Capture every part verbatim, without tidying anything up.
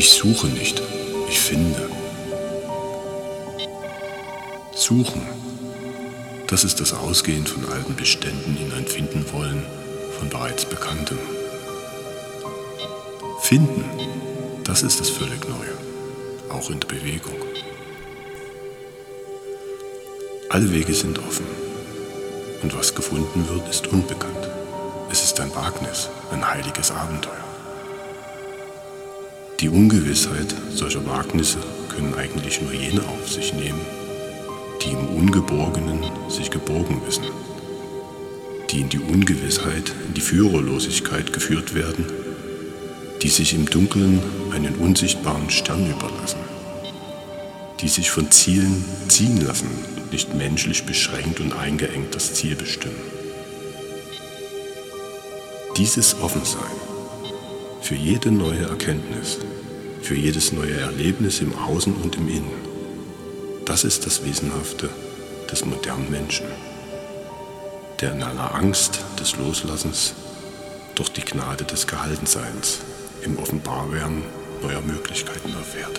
Ich suche nicht, ich finde. Suchen, das ist das Ausgehen von alten Beständen in ein Finden wollen von bereits Bekanntem. Finden, das ist das völlig Neue, auch in der Bewegung. Alle Wege sind offen und was gefunden wird, ist unbekannt. Es ist ein Wagnis, ein heiliges Abenteuer. Die Ungewissheit solcher Wagnisse können eigentlich nur jene auf sich nehmen, die im Ungeborgenen sich geborgen wissen, die in die Ungewissheit, in die Führerlosigkeit geführt werden, die sich im Dunkeln einen unsichtbaren Stern überlassen, die sich von Zielen ziehen lassen und nicht menschlich beschränkt und eingeengt das Ziel bestimmen. Dieses Offensein für jede neue Erkenntnis, für jedes neue Erlebnis im Außen und im Innen, das ist das Wesenhafte des modernen Menschen, der in einer Angst des Loslassens durch die Gnade des Gehaltenseins im Offenbarwerden neuer Möglichkeiten erfährt.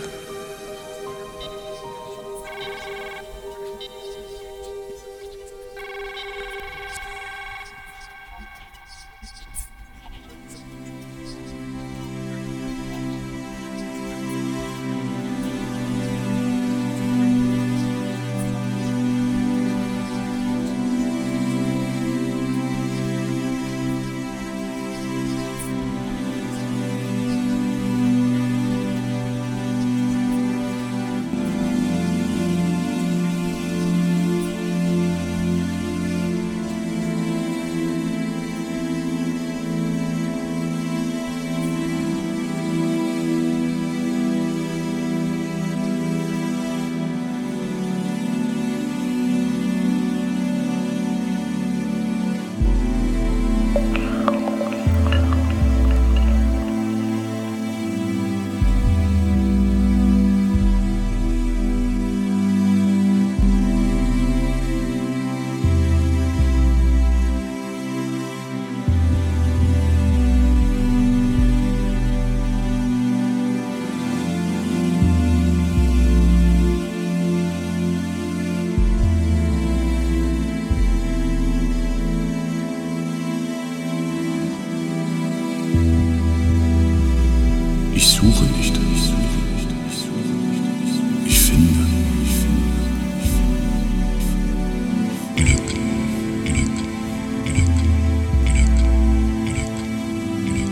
Ich suche nicht, ich suche nicht, ich suche nicht, ich finde. Glück, Glück, Glück, Glück, Glück, Glück, Glück,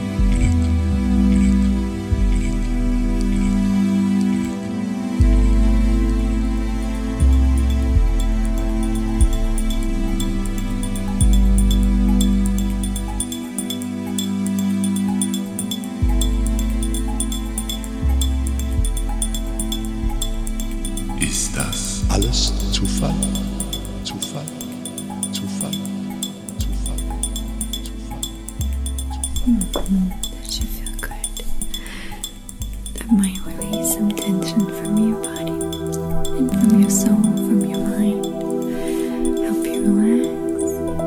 Ist das alles Zufall? Zufall? Zufall? Zufall? Zufall? Mm-hmm. That should feel good. That might release some tension from your body and from your soul, from your mind. Help you relax,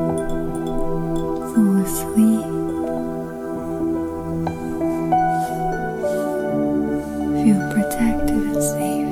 fall asleep, feel protected and safe.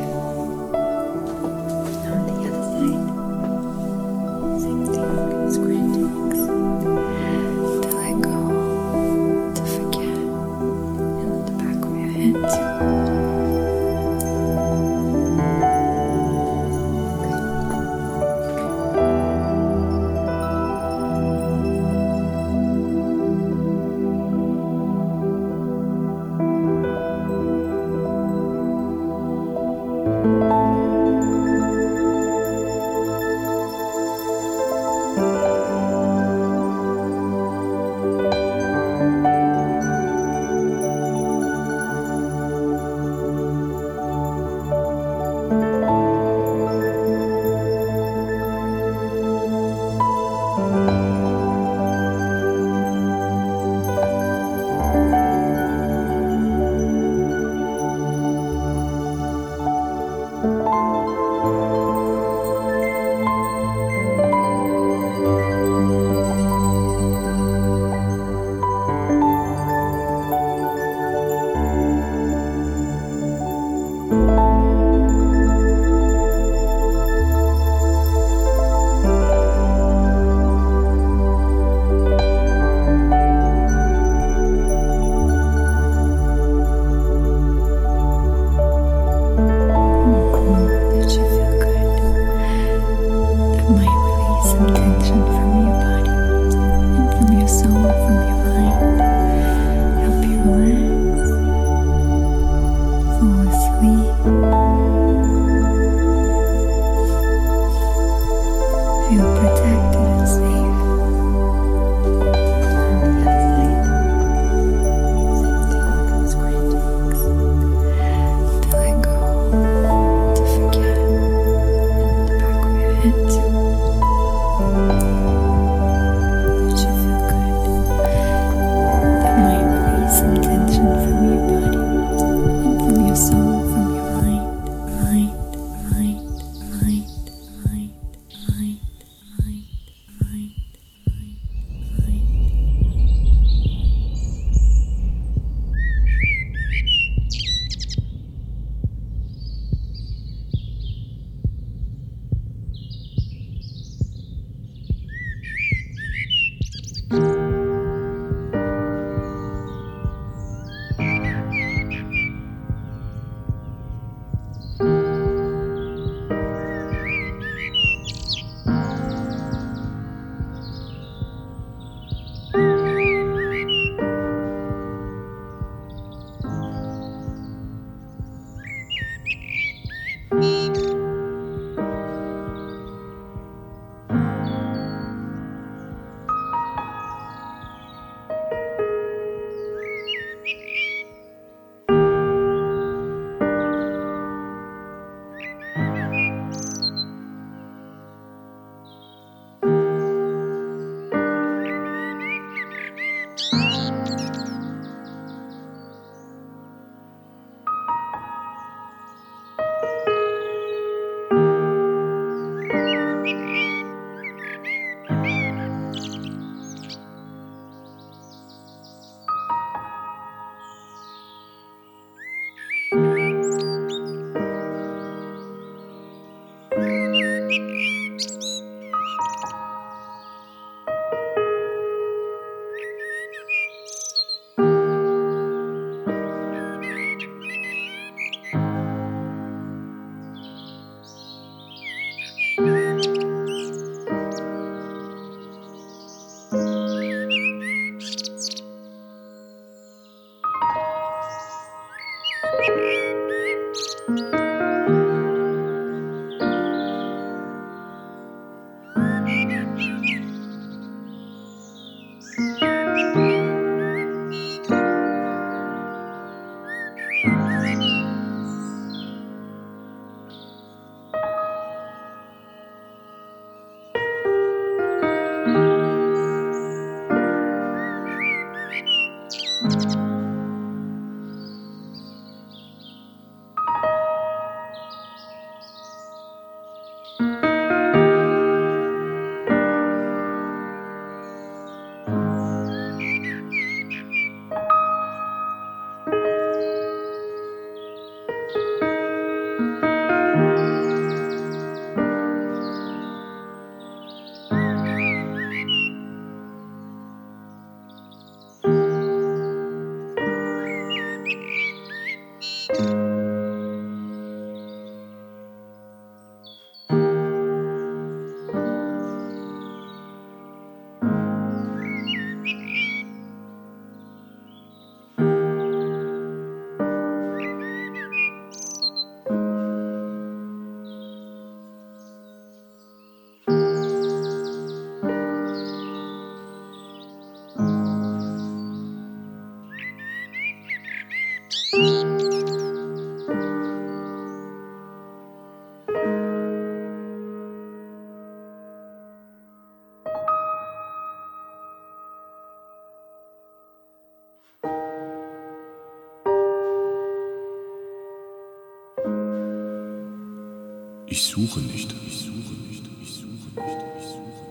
Ich suche nicht, ich suche nicht, ich suche nicht, ich suche nicht.